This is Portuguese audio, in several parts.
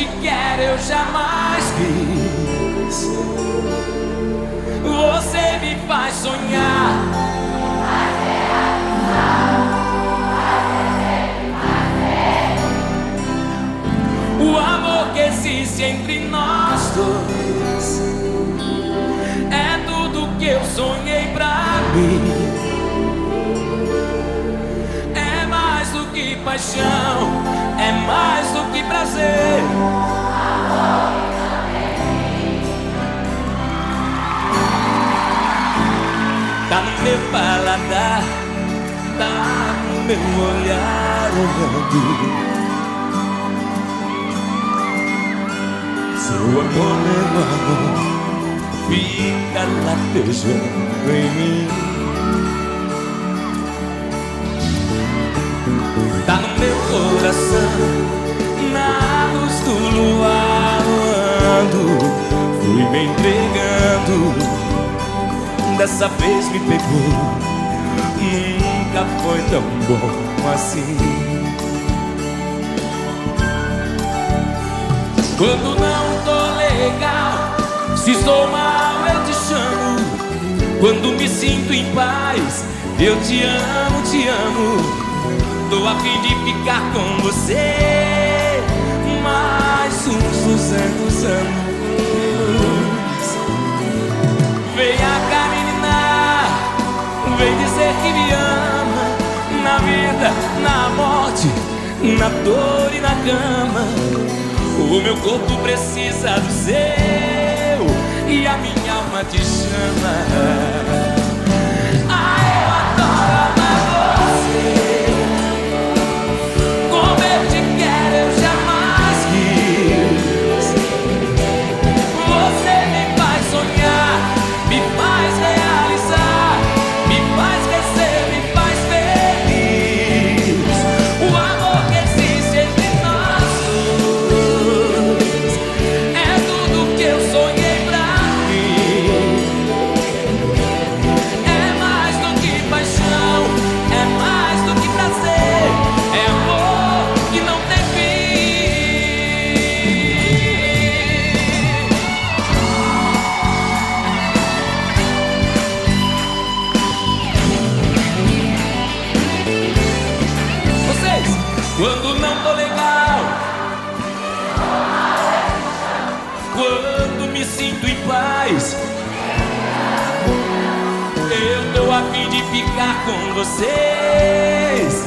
te quero eu jamais quis. Você me faz sonhar, o amor que existe entre nós dois é tudo que eu sonhei pra mim. É mais do que paixão, é mais do que prazer. Tá no meu paladar, tá no meu olhar olhando. Seu amor, meu amor, fica latejando em mim. Tá no meu coração, na luz do luar ando. Fui me entregando, dessa vez me pegou. Nunca foi tão bom assim. Quando não tô legal, se estou mal eu te chamo. Quando me sinto em paz, eu te amo, te amo. Tô a fim de ficar com você mais uns 200 anos. Venha cá, menina, vem dizer que me ama. Na vida, na morte, na dor e na cama. O meu corpo precisa do seu e a minha alma te chama. Ah, eu adoro amar você. Como eu te quero eu jamais quis. Você me faz sonhar, me faz realizar, me faz crescer, me faz feliz. O amor que existe entre nós é tudo que eu sonhei pra mim. É mais do que paixão, é mais do que prazer. É amor que não tem fim. Vocês, quando não tô legal, quando me sinto em paz, eu tô a fim de ficar com vocês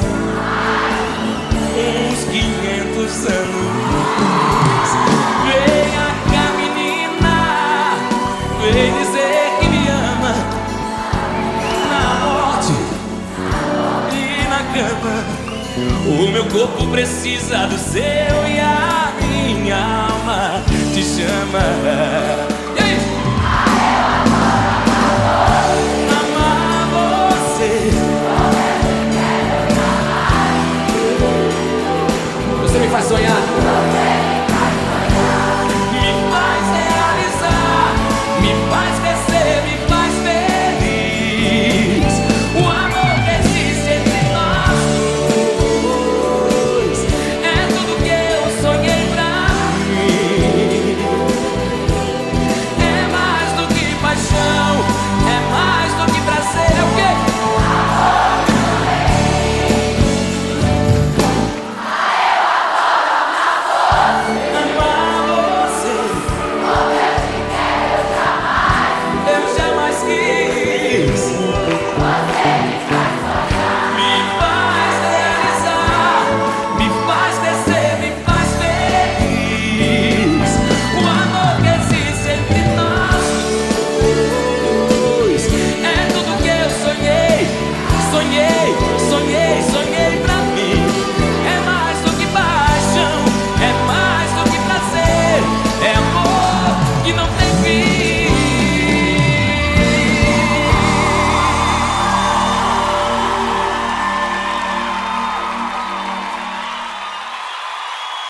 uns 500 anos. Venha cá, menina, vem dizer que me ama. Na morte e na cama. O meu corpo precisa do seu e a minha alma te chama.